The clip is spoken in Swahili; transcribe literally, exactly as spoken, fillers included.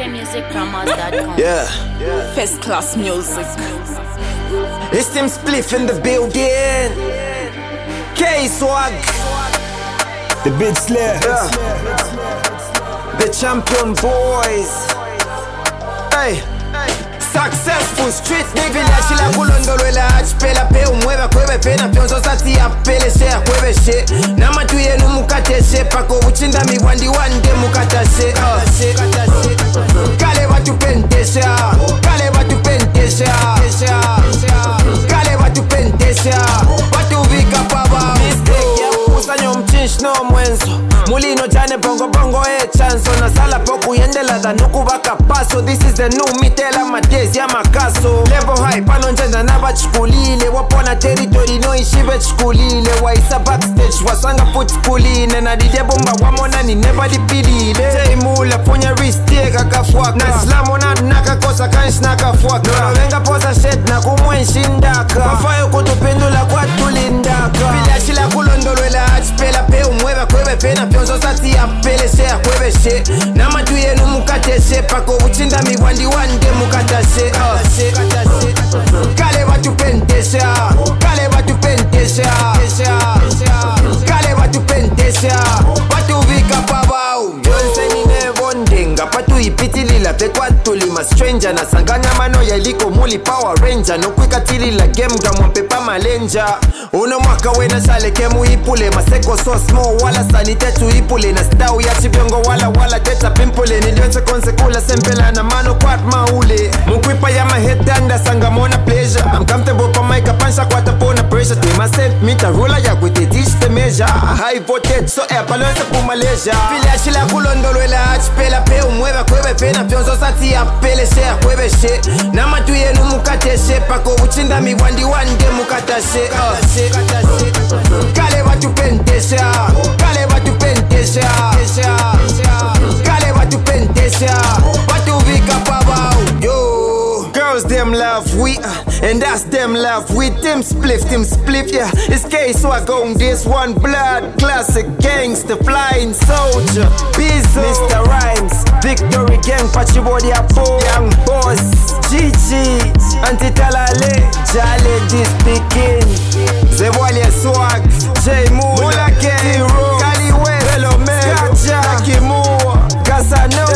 my music promos dot com. Yeah. First class music. It's Tim Spliff in the building. K-Swag. The Big Slayer. Yeah. The champion boys. Hey. Successful street nigga. Village la kulondolo la achpela pe umweba kwebe pena pyonzo sati ya pele share kwebe she. Nama tuye nu mukate she pako uchinda mi wandi wande mukata she. Kale watu pentesha. Kale watu pentesha. Kale watu pentesha. Watu vika baba. Mistake ya kusanyo mchinsh no mwenzo. Mulino jane bongo bongo e chanso. Nasala poku yendela da nuku baka paso. This is the new mitela matezi ya makaso. Level high pano njenda naba chikulile. Wapona territory no ishibe chikulile. Waisa backstage wasanga foot kuline. Na dide bomba wamona ni neba dipidile. Teimula ponya wrist ye kakafwaka. Na slamo na naka kosa kansh naka fwaka. Nono venga posa shed na kumwenshi ndaka. Wafayo kutupendula kwa tulindaka. Village la kulondolo la achpela pe umweba kwebe pena pyonzo sati ya pele she ya kwebe she. Nama tuye nu mukate she pako uchinda mi wandi wande mukata she. Kale watu pentesha. Kale watu pentesha. Kale watu pentesha. Watu vika pabao. Jonse ni nevondenga patu ipitilila tekwa tulima stranger. Na sanganya mano ya iliko muli power ranger. No kwika tilila game gamwa pepa malenja. Uno mwaka wena sale kemu ipule. Maseko so small wala sanitetu ipule. Na stau ya chibiongo wala wala teta pimpule. Nilionse konsekula sempela na mano kwat maule. Mukwipa ya mahedanda sangamona pleasure. I'm comfortable pa mic pansha kwata pona pressure. Tema sent meter roller ya kwete teach the measure. High voltage so air balance ku Malaysia. Village la kulondolo la achpela pe umweba kwebe pena pyonzo sati ya pele she ya kwebe she. Nama tuye nu mukate she pako uchinda mi wandi wande mukata she. Kale watu pentesha. Kale watu pentesha. Kale watu pentesha. Watu vika pabao. Yo. Girls them love we uh, and that's them love we. Tim Spliff, Tim Spliff, yeah. It's K-Swag on this one. Blood classic gangster flying soldier. Bizzo, Mister Rhymes, Victory Gang, Pachibodi Apo, Young Boss, G G, Antitalale, Jale this begin. Zewalia Swag, J Moore, T-Row, Kali West, Skacha, Kimura, Casano.